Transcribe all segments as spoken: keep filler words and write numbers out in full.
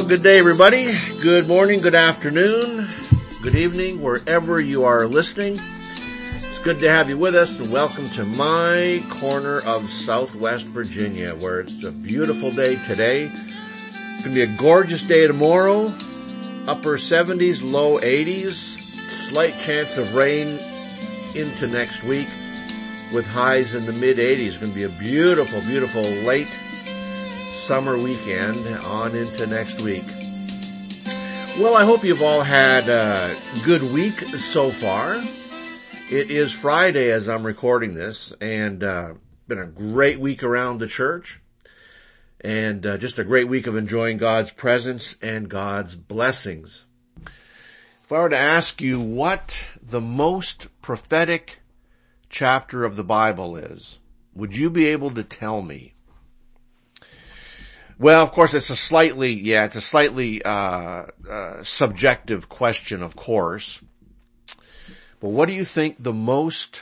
Well, good day, everybody. Good morning, good afternoon, good evening, wherever you are listening. It's good to have you with us, and welcome to my corner of Southwest Virginia, where it's a beautiful day today. It's going to be a gorgeous day tomorrow, upper seventies, low eighties, slight chance of rain into next week with highs in the mid eighties. It's going to be a beautiful, beautiful late summer weekend on into next week. Well, I hope you've all had a good week so far. It is Friday as I'm recording this, and uh been a great week around the church, and uh, just a great week of enjoying God's presence and God's blessings. If I were to ask you what the most prophetic chapter of the Bible is, would you be able to tell me? Well, of course, it's a slightly, yeah, it's a slightly, uh, uh, subjective question, of course. But what do you think the most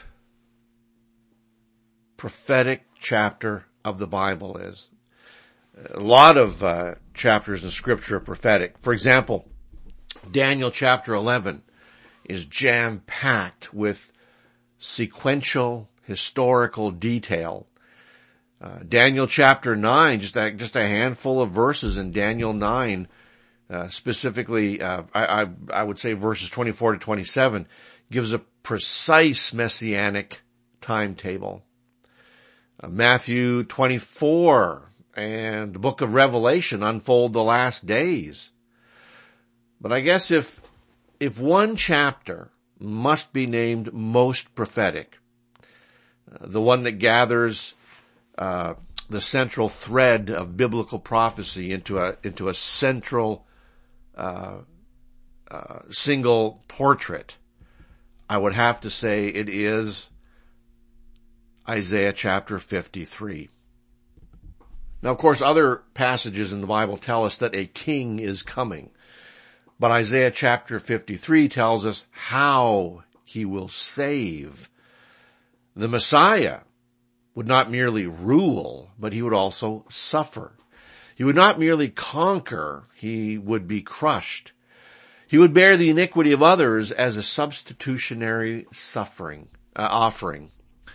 prophetic chapter of the Bible is? A lot of, uh, chapters in Scripture are prophetic. For example, Daniel chapter eleven is jam-packed with sequential historical detail. Uh, Daniel chapter nine, just a, just a handful of verses in Daniel nine, uh, specifically, uh, I, I, I would say verses twenty-four to twenty-seven, gives a precise messianic timetable. Uh, Matthew twenty-four and the book of Revelation unfold the last days. But I guess if, if one chapter must be named most prophetic, uh, the one that gathers Uh, the central thread of biblical prophecy into a, into a central, uh, uh, single portrait, I would have to say it is Isaiah chapter fifty-three. Now, of course, other passages in the Bible tell us that a king is coming, but Isaiah chapter fifty-three tells us how he will save. The Messiah would not merely rule, but he would also suffer. He would not merely conquer, he would be crushed. He would bear the iniquity of others as a substitutionary suffering, uh, offering.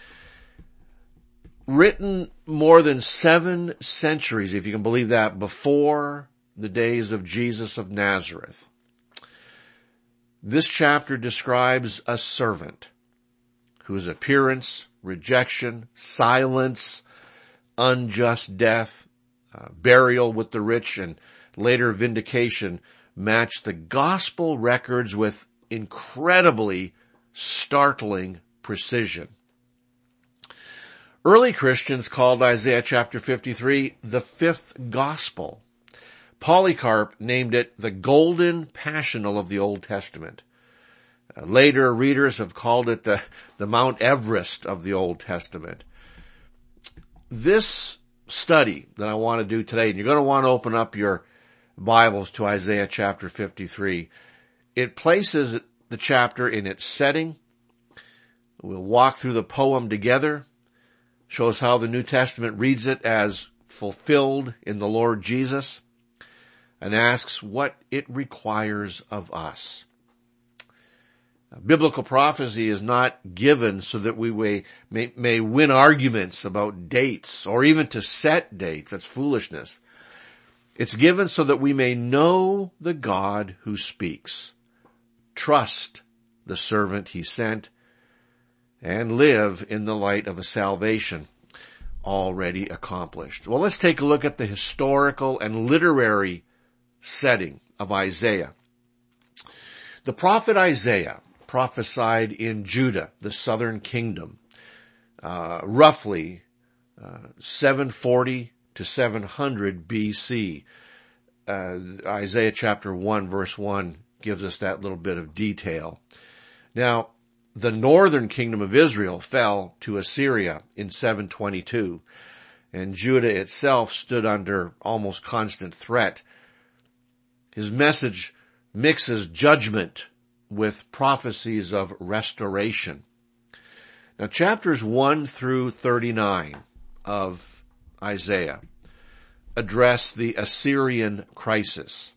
Written more than seven centuries, if you can believe that, before the days of Jesus of Nazareth. This chapter describes a servant whose appearance, rejection, silence, unjust death, uh, burial with the rich, and later vindication match the gospel records with incredibly startling precision. Early Christians called Isaiah chapter fifty-three the fifth gospel. Polycarp named it the golden passional of the Old Testament. Uh, later readers have called it the, the Mount Everest of the Old Testament. This study that I want to do today, and you're going to want to open up your Bibles to Isaiah chapter fifty-three. It places the chapter in its setting. We'll walk through the poem together. Shows how the New Testament reads it as fulfilled in the Lord Jesus, and asks what it requires of us. Biblical prophecy is not given so that we may, may, may win arguments about dates or even to set dates. That's foolishness. It's given so that we may know the God who speaks, trust the servant he sent, and live in the light of a salvation already accomplished. Well, let's take a look at the historical and literary setting of Isaiah. The prophet Isaiah prophesied in Judah, the southern kingdom, uh, roughly uh, seven forty to seven hundred B C. Uh, Isaiah chapter one verse one gives us that little bit of detail. Now, the northern kingdom of Israel fell to Assyria in seven twenty-two, and Judah itself stood under almost constant threat. His message mixes judgment with prophecies of restoration. Now, chapters one through thirty-nine of Isaiah address the Assyrian crisis.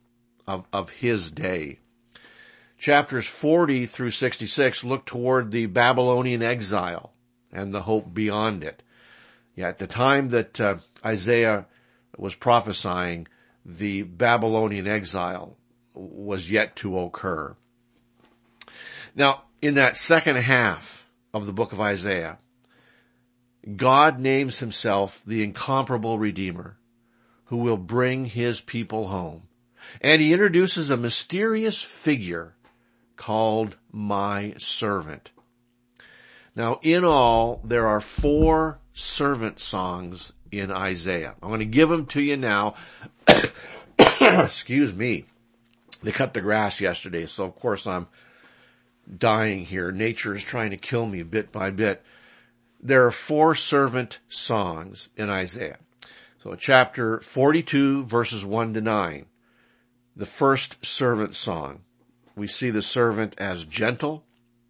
of, of his day. Chapters forty through sixty-six look toward the Babylonian exile and the hope beyond it. Yeah, at the time that uh, Isaiah was prophesying, the Babylonian exile was yet to occur. Now, in that second half of the book of Isaiah, God names himself the incomparable Redeemer who will bring his people home. And he introduces a mysterious figure called my servant. Now, in all, there are four servant songs in Isaiah. I'm going to give them to you now. Excuse me. They cut the grass yesterday, so of course I'm dying here. Nature is trying to kill me bit by bit. There are four servant songs in Isaiah. So chapter forty-two, verses one to nine, the first servant song. We see the servant as gentle,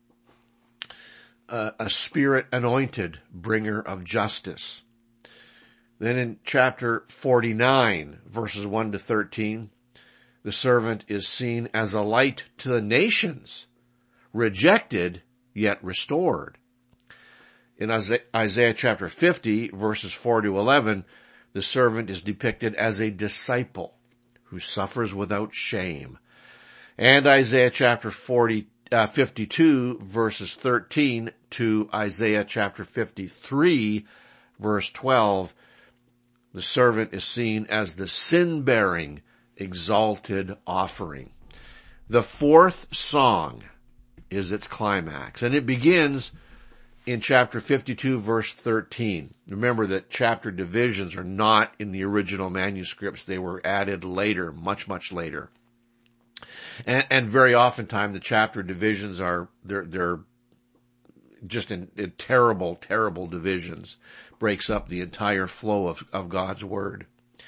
uh, a spirit anointed bringer of justice. Then in chapter forty-nine, verses one to thirteen, the servant is seen as a light to the nations, rejected yet restored. In Isaiah chapter fifty, verses four to eleven, the servant is depicted as a disciple who suffers without shame. And Isaiah chapter forty, uh, fifty-two, verses thirteen to Isaiah chapter fifty-three, verse twelve, the servant is seen as the sin-bearing, exalted offering. The fourth song is its climax, and it begins in chapter fifty-two, verse thirteen. Remember that chapter divisions are not in the original manuscripts. They were added later, much, much later. And, and very oftentimes the chapter divisions are, they're, they're just in, in terrible, terrible divisions. Breaks up the entire flow of, of God's Word.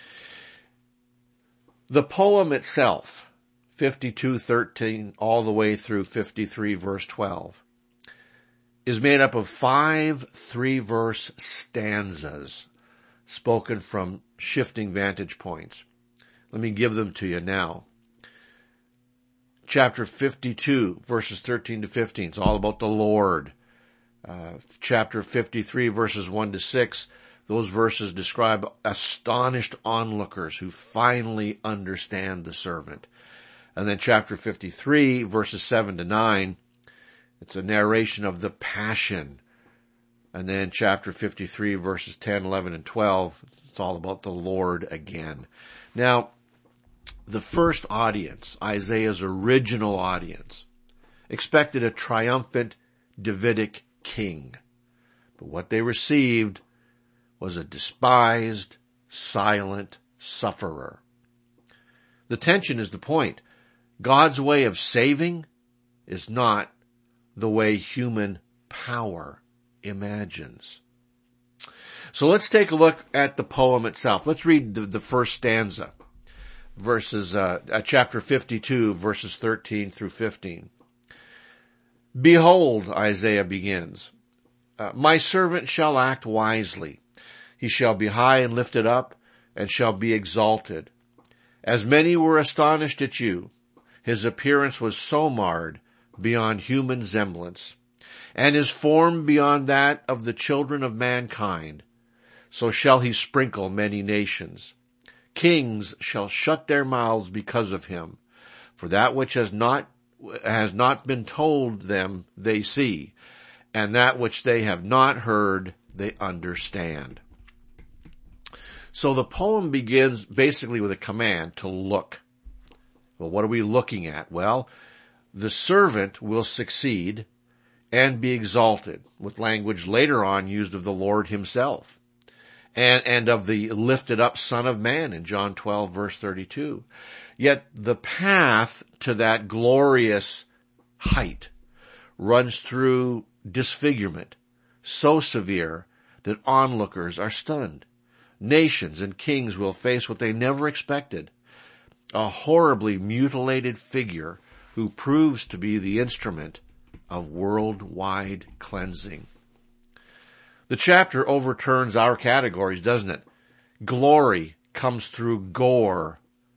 The poem itself, fifty-two thirteen all the way through fifty-three verse twelve, is made up of five three-verse stanzas spoken from shifting vantage points. Let me give them to you now. Chapter fifty-two, verses thirteen to fifteen, it's all about the Lord. Uh, chapter fifty-three, verses one to six, those verses describe astonished onlookers who finally understand the servant. And then chapter fifty-three, verses seven to nine, it's a narration of the passion. And then chapter fifty-three, verses ten, eleven, and twelve, it's all about the Lord again. Now, the first audience, Isaiah's original audience, expected a triumphant Davidic king. But what they received was a despised, silent sufferer. The tension is the point. God's way of saving is not the way human power imagines. So let's take a look at the poem itself. Let's read the, the first stanza, verses, uh, uh, chapter fifty-two, verses thirteen through fifteen. Behold, Isaiah begins, uh, my servant shall act wisely. He shall be high and lifted up, and shall be exalted. As many were astonished at you, his appearance was so marred beyond human semblance, and his form beyond that of the children of mankind. So shall he sprinkle many nations. Kings shall shut their mouths because of him, for that which has not has not been told them they see, and that which they have not heard they understand. So the poem begins basically with a command to look. Well, what are we looking at? Well, the servant will succeed and be exalted, with language later on used of the Lord himself, and, and of the lifted up Son of Man in John twelve verse thirty-two. Yet the path to that glorious height runs through disfigurement so severe that onlookers are stunned. Nations and kings will face what they never expected, a horribly mutilated figure who proves to be the instrument of worldwide cleansing. The chapter overturns our categories, doesn't it? Glory comes through gore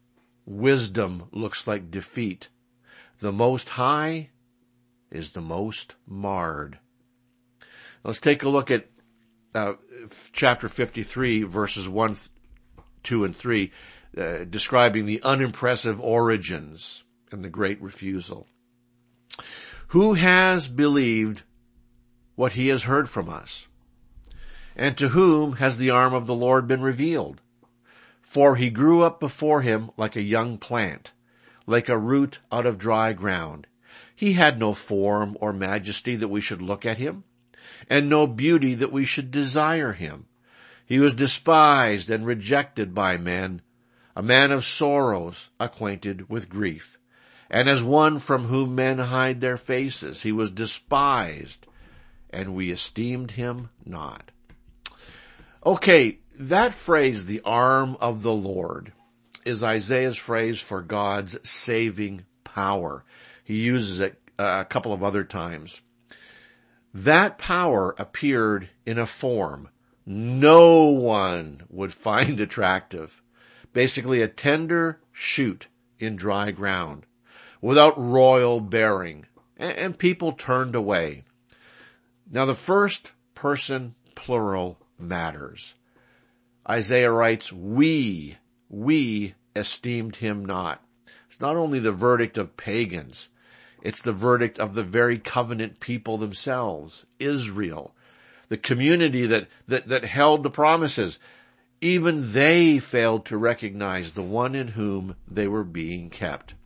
wisdom looks like defeat. The Most High is the most marred. Let's take a look at uh, chapter fifty-three, verses one, two, and three, uh, describing the unimpressive origins and the great refusal. Who has believed what he has heard from us? And to whom has the arm of the Lord been revealed? For he grew up before him like a young plant, like a root out of dry ground. He had no form or majesty that we should look at him, and no beauty that we should desire him. He was despised and rejected by men, a man of sorrows, acquainted with grief. And as one from whom men hide their faces, he was despised, and we esteemed him not. Okay, that phrase, the arm of the Lord, is Isaiah's phrase for God's saving power. He uses it a couple of other times. That power appeared in a form no one would find attractive. Basically a tender shoot in dry ground, without royal bearing, and people turned away. Now the first person plural matters. Isaiah writes, we, we esteemed him not. It's not only the verdict of pagans, it's the verdict of the very covenant people themselves, Israel, the community that, that, that held the promises. Even they failed to recognize the one in whom they were being kept.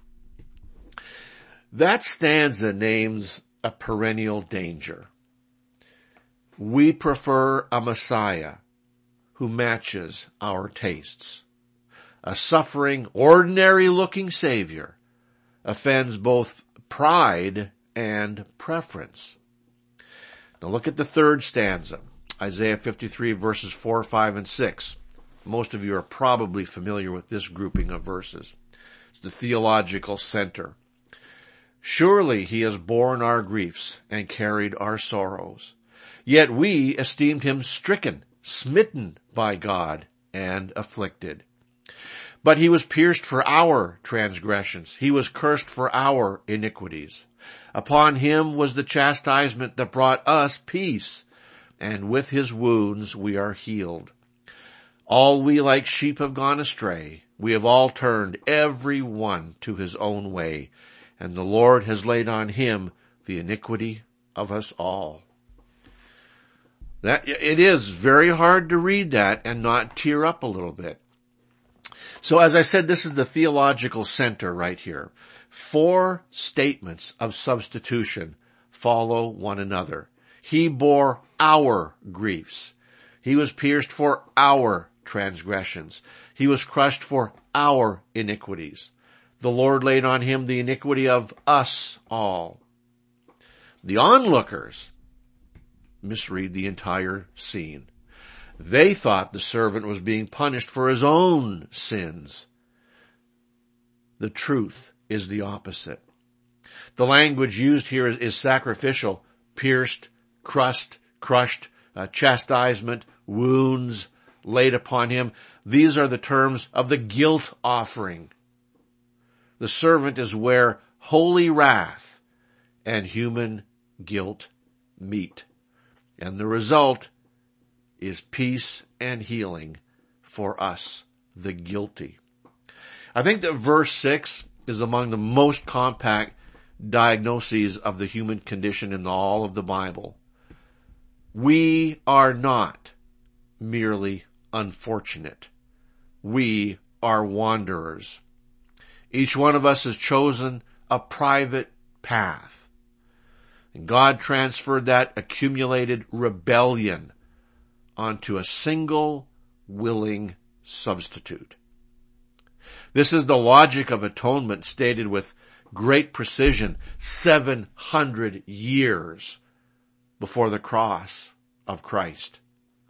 That stanza names a perennial danger. We prefer a Messiah who matches our tastes. A suffering, ordinary-looking Savior offends both pride and preference. Now look at the third stanza, Isaiah fifty-three, verses four, five, and six. Most of you are probably familiar with this grouping of verses. It's the theological center. Surely he has borne our griefs and carried our sorrows. Yet we esteemed him stricken, smitten by God, and afflicted. But he was pierced for our transgressions. He was cursed for our iniquities. Upon him was the chastisement that brought us peace, and with his wounds we are healed. All we like sheep have gone astray. We have all turned every one to his own way, and the Lord has laid on him the iniquity of us all. That, it is very hard to read that and not tear up a little bit. So as I said, this is the theological center right here. Four statements of substitution follow one another. He bore our griefs. He was pierced for our transgressions. He was crushed for our iniquities. The Lord laid on him the iniquity of us all. The onlookers misread the entire scene. They thought the servant was being punished for his own sins. The truth is the opposite. The language used here is, is sacrificial, pierced, crushed, crushed, uh, chastisement, wounds laid upon him. These are the terms of the guilt offering. The servant is where holy wrath and human guilt meet. And the result is peace and healing for us, the guilty. I think that verse six is among the most compact diagnoses of the human condition in all of the Bible. We are not merely unfortunate. We are wanderers. Each one of us has chosen a private path. And God transferred that accumulated rebellion onto a single willing substitute. This is the logic of atonement stated with great precision seven hundred years before the cross of Christ.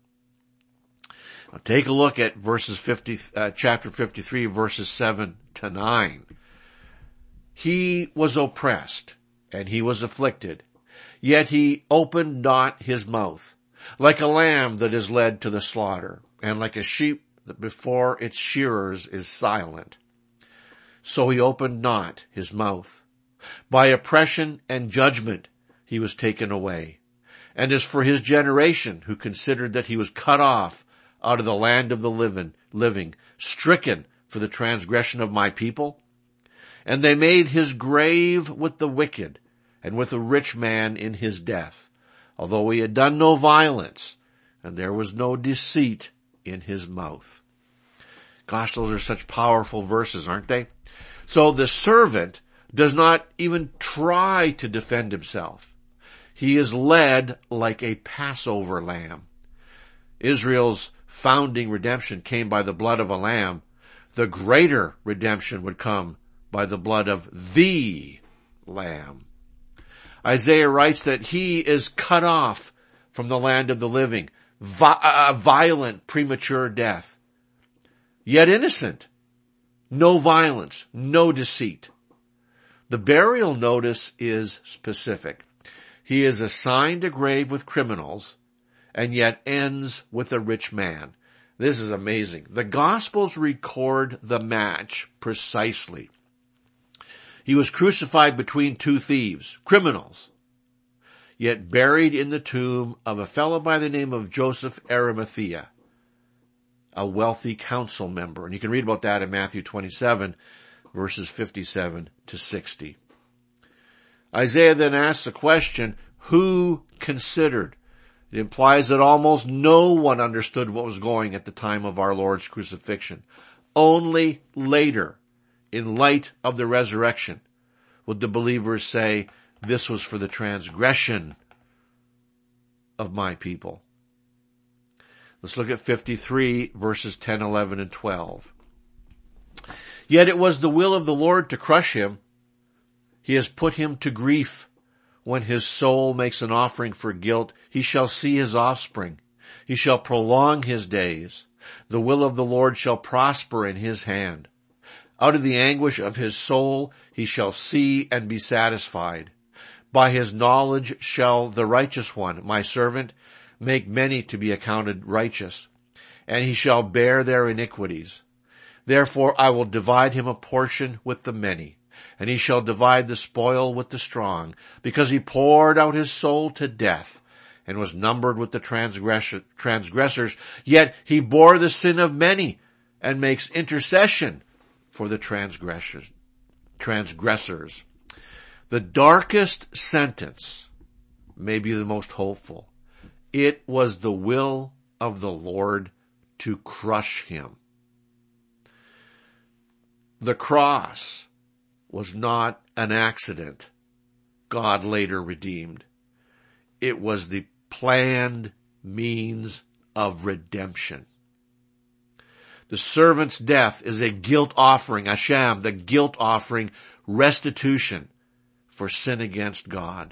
Now take a look at verses fifty, uh, chapter fifty-three, verses seven to nine. He was oppressed and he was afflicted, yet he opened not his mouth. Like a lamb that is led to the slaughter, and like a sheep that before its shearers is silent. so he opened not his mouth. By oppression and judgment he was taken away. And as for his generation, who considered that he was cut off out of the land of the living, living, stricken for the transgression of my people, and they made his grave with the wicked, and with a rich man in his death, although he had done no violence, and there was no deceit in his mouth. Gosh, those are such powerful verses, aren't they? So the servant does not even try to defend himself. He is led like a Passover lamb. Israel's founding redemption came by the blood of a lamb. The greater redemption would come by the blood of the Lamb. Isaiah writes that he is cut off from the land of the living, vi- a violent, premature death. Yet innocent. No violence, no deceit. The burial notice is specific. He is assigned a grave with criminals, and yet ends with a rich man. This is amazing. The Gospels record the match precisely. He was crucified between two thieves, criminals, yet buried in the tomb of a fellow by the name of Joseph Arimathea, a wealthy council member. And you can read about that in Matthew twenty-seven, verses fifty-seven to sixty. Isaiah then asks the question, who considered? It implies that almost no one understood what was going at the time of our Lord's crucifixion. Only later, in light of the resurrection, would the believers say, this was for the transgression of my people. Let's look at fifty-three, verses ten, eleven, and twelve. Yet it was the will of the Lord to crush him. He has put him to grief. When his soul makes an offering for guilt, he shall see his offspring. He shall prolong his days. The will of the Lord shall prosper in his hand. Out of the anguish of his soul he shall see and be satisfied. By his knowledge shall the righteous one, my servant, make many to be accounted righteous, and he shall bear their iniquities. Therefore I will divide him a portion with the many, and he shall divide the spoil with the strong, because he poured out his soul to death, and was numbered with the transgressors. Yet he bore the sin of many, and makes intercession for the transgressors. transgressors. The darkest sentence may be the most hopeful. It was the will of the Lord to crush him. The cross was not an accident God later redeemed. It was the planned means of redemption. The servant's death is a guilt offering, Hashem, the guilt offering, restitution for sin against God.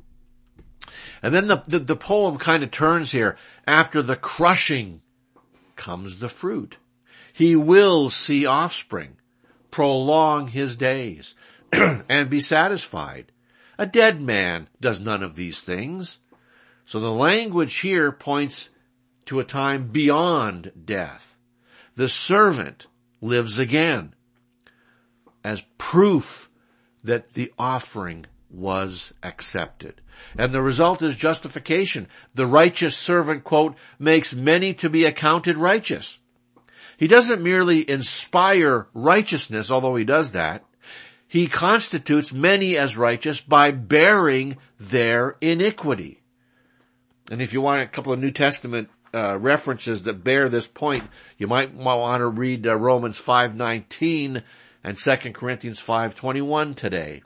And then the, the, the poem kind of turns here. After the crushing comes the fruit. He will see offspring, prolong his days, and be satisfied. A dead man does none of these things. So the language here points to a time beyond death. The servant lives again as proof that the offering was accepted. And the result is justification. The righteous servant, quote, makes many to be accounted righteous. He doesn't merely inspire righteousness, although he does that. He constitutes many as righteous by bearing their iniquity. And if you want a couple of New Testament uh, references that bear this point, you might want to read uh, Romans five nineteen and Second Corinthians five twenty-one today.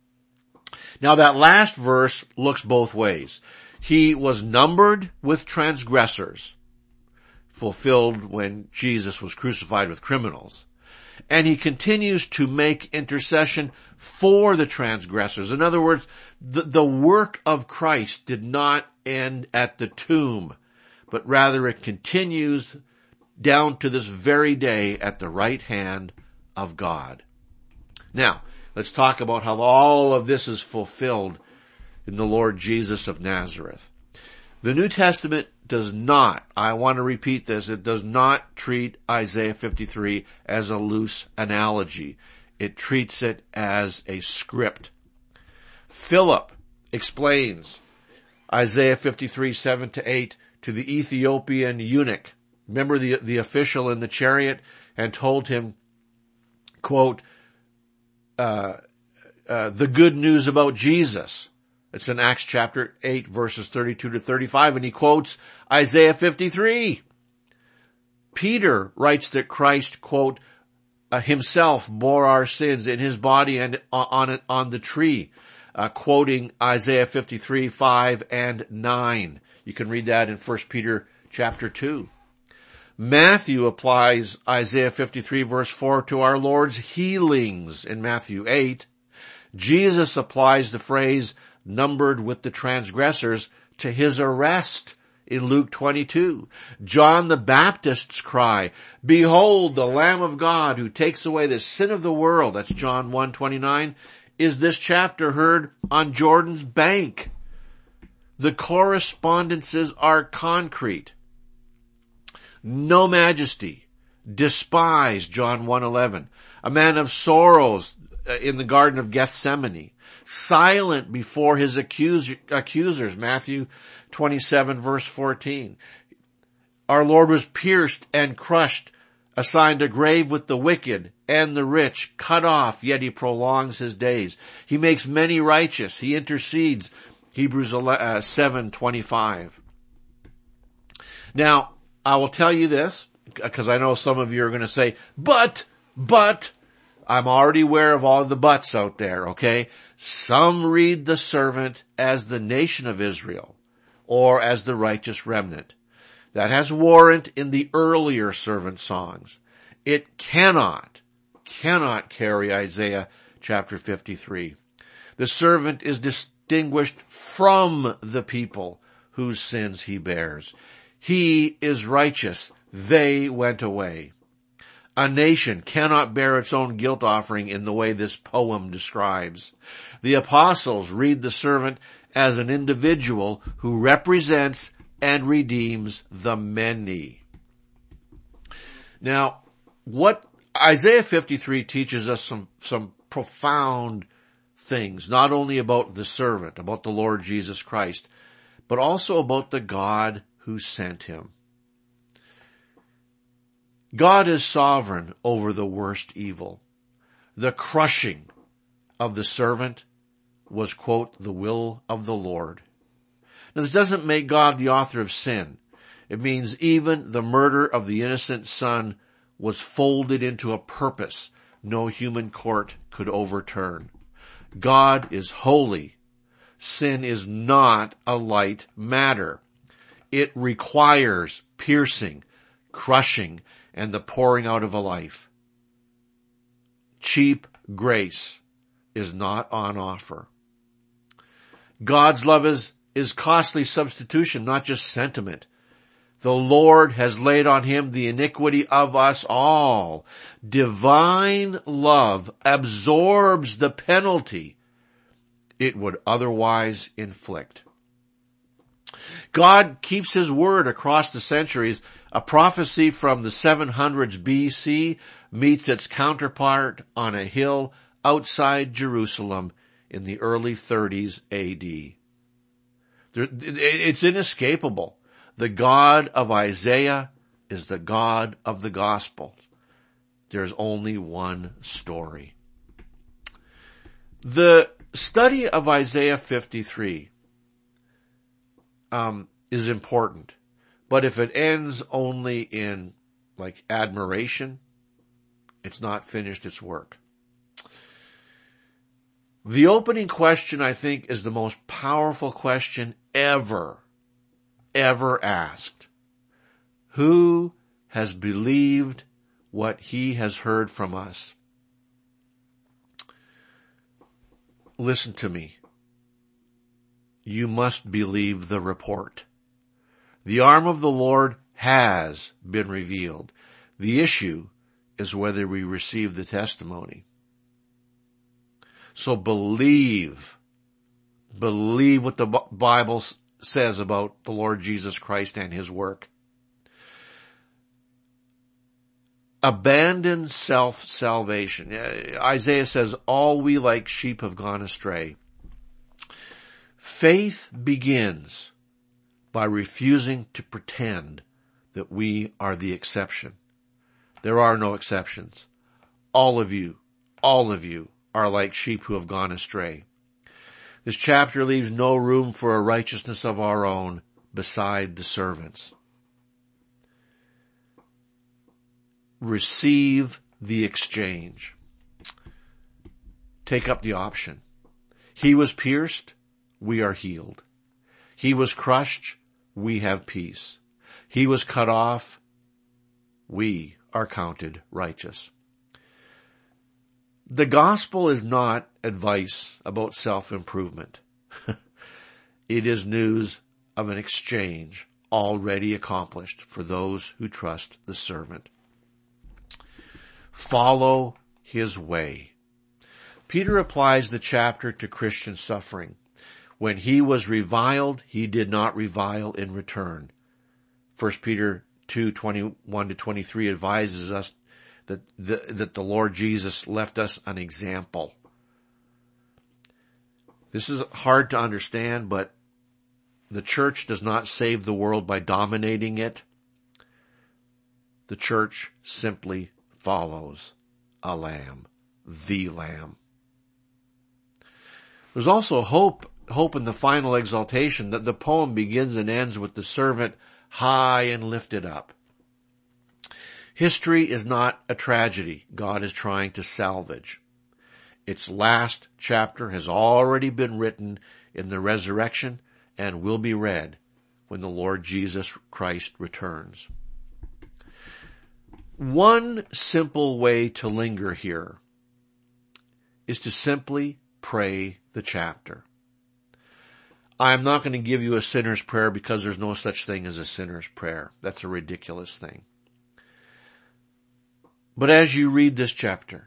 Now that last verse looks both ways. He was numbered with transgressors, fulfilled when Jesus was crucified with criminals. And he continues to make intercession for the transgressors. In other words, the, the work of Christ did not end at the tomb, but rather it continues down to this very day at the right hand of God. Now, let's talk about how all of this is fulfilled in the Lord Jesus of Nazareth. The New Testament does not, I want to repeat this, it does not treat Isaiah fifty-three as a loose analogy. It treats it as a script. Philip explains Isaiah fifty-three, seven to eight to the Ethiopian eunuch. Remember the, the official in the chariot, and told him, quote, uh, uh, the good news about Jesus. It's in Acts chapter eight, verses thirty-two to thirty-five, and he quotes Isaiah fifty-three. Peter writes that Christ, quote, uh, himself bore our sins in his body and on it, on the tree, uh, quoting Isaiah fifty-three, five and nine. You can read that in First Peter chapter two. Matthew applies Isaiah fifty-three verse four to our Lord's healings in Matthew eight. Jesus applies the phrase numbered with the transgressors to his arrest in Luke twenty-two. John the Baptist's cry, behold the Lamb of God who takes away the sin of the world, that's John one twenty-nine, is this chapter heard on Jordan's bank. The correspondences are concrete. No majesty, despise, John one eleven. A man of sorrows in the Garden of Gethsemane. Silent before his accuser, accusers, Matthew twenty-seven verse fourteen. Our Lord was pierced and crushed, assigned a grave with the wicked and the rich, cut off, yet he prolongs his days. He makes many righteous. He intercedes, Hebrews seven twenty-five. Now, I will tell you this, because I know some of you are going to say, but, but, I'm already aware of all the buts out there, okay? Some read the servant as the nation of Israel, or as the righteous remnant. That has warrant in the earlier servant songs. It cannot, cannot carry Isaiah chapter fifty-three. The servant is distinguished from the people whose sins he bears. He is righteous. They went away. A nation cannot bear its own guilt offering in the way this poem describes. The apostles read the servant as an individual who represents and redeems the many. Now, what Isaiah fifty-three teaches us some, some profound things, not only about the servant, about the Lord Jesus Christ, but also about the God who sent him. God is sovereign over the worst evil. The crushing of the servant was, quote, the will of the Lord. Now, this doesn't make God the author of sin. It means even the murder of the innocent son was folded into a purpose no human court could overturn. God is holy. Sin is not a light matter. It requires piercing, crushing, and the pouring out of a life. Cheap grace is not on offer. God's love is, is costly substitution, not just sentiment. The Lord has laid on him the iniquity of us all. Divine love absorbs the penalty it would otherwise inflict. God keeps his word across the centuries. A prophecy from the seven hundreds B C meets its counterpart on a hill outside Jerusalem in the early thirties A D. It's inescapable. The God of Isaiah is the God of the gospel. There's only one story. The study of Isaiah fifty-three um, is important. But if it ends only in, like, admiration, it's not finished its work. The opening question, I think, is the most powerful question ever, ever asked. Who has believed what he has heard from us? Listen to me. You must believe the report. The arm of the Lord has been revealed. The issue is whether we receive the testimony. So believe, believe what the Bible says about the Lord Jesus Christ and his work. Abandon self-salvation. Isaiah says, all we like sheep have gone astray. Faith begins by refusing to pretend that we are the exception. There are no exceptions. All of you, all of you are like sheep who have gone astray. This chapter leaves no room for a righteousness of our own beside the servants. Receive the exchange. Take up the option. He was pierced, we are healed. He was crushed, we have peace. He was cut off, we are counted righteous. The gospel is not advice about self-improvement. It is news of an exchange already accomplished for those who trust the servant. Follow his way. Peter applies the chapter to Christian suffering. When he was reviled, he did not revile in return. First Peter two, twenty-one to twenty-three advises us that the, that the Lord Jesus left us an example. This is hard to understand, but the church does not save the world by dominating it. The church simply follows a lamb, the lamb. There's also hope, hope in the final exaltation that the poem begins and ends with the servant high and lifted up. History is not a tragedy God is trying to salvage. Its last chapter has already been written in the resurrection and will be read when the Lord Jesus Christ returns. One simple way to linger here is to simply pray the chapter. I'm not going to give you a sinner's prayer because there's no such thing as a sinner's prayer. That's a ridiculous thing. But as you read this chapter,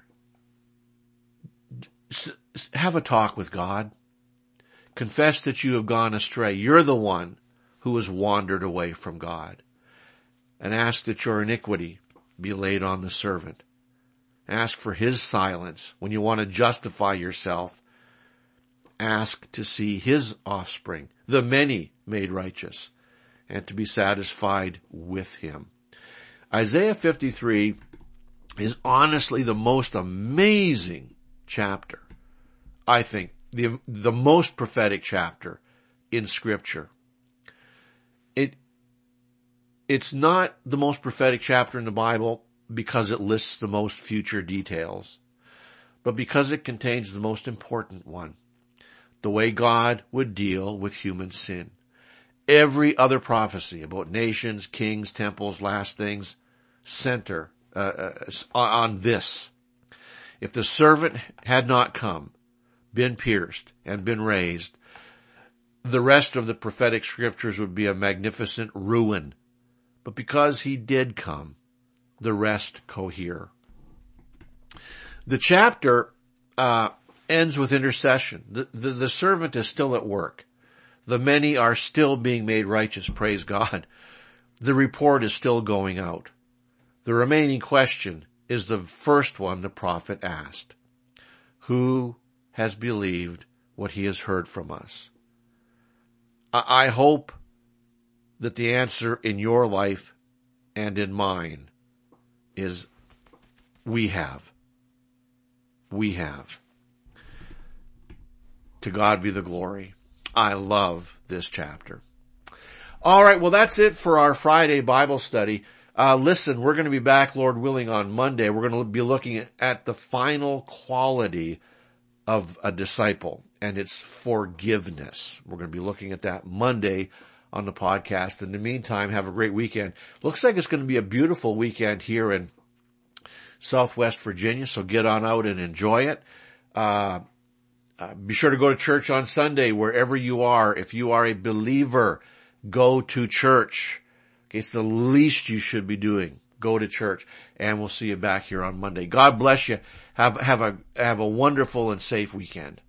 have a talk with God. Confess that you have gone astray. You're the one who has wandered away from God. And ask that your iniquity be laid on the servant. Ask for his silence. When you want to justify yourself, ask to see his offspring, the many made righteous, and to be satisfied with him. Isaiah fifty-three is honestly the most amazing chapter. I think the, the most prophetic chapter in Scripture. It, it's not the most prophetic chapter in the Bible because it lists the most future details, but because it contains the most important one, the way God would deal with human sin. Every other prophecy about nations, kings, temples, last things, center uh, uh, on this. If the servant had not come, been pierced, and been raised, the rest of the prophetic scriptures would be a magnificent ruin. But because he did come, the rest cohere. The chapter uh ends with intercession. The, the, the servant is still at work. The many are still being made righteous, praise God. The report is still going out. The remaining question is the first one the prophet asked. Who has believed what he has heard from us? I, I hope that the answer in your life and in mine is we have. We have. To God be the glory. I love this chapter. All right, well, that's it for our Friday Bible study. Uh, listen, we're going to be back, Lord willing, on Monday. We're going to be looking at the final quality of a disciple, and it's forgiveness. We're going to be looking at that Monday on the podcast. In the meantime, have a great weekend. Looks like it's going to be a beautiful weekend here in Southwest Virginia, so get on out and enjoy it. Uh, Uh, be sure to go to church on Sunday wherever you are. If you are a believer, go to church. Okay, it's the least you should be doing. Go to church, and we'll see you back here on Monday. God bless you. Have have a have a wonderful and safe weekend.